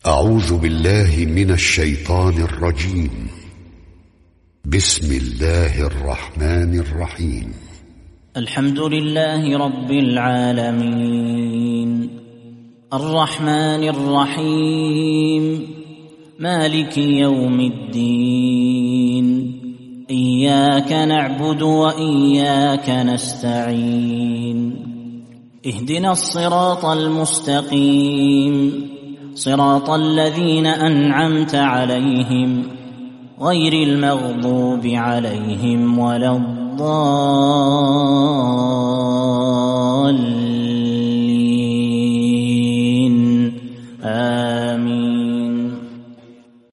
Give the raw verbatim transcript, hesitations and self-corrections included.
أعوذ بالله من الشيطان الرجيم. بسم الله الرحمن الرحيم. الحمد لله رب العالمين الرحمن الرحيم مالك يوم الدين إياك نعبد وإياك نستعين اهدنا الصراط المستقيم صراط الذين أنعمت عليهم غير المغضوب عليهم ولا الضالين.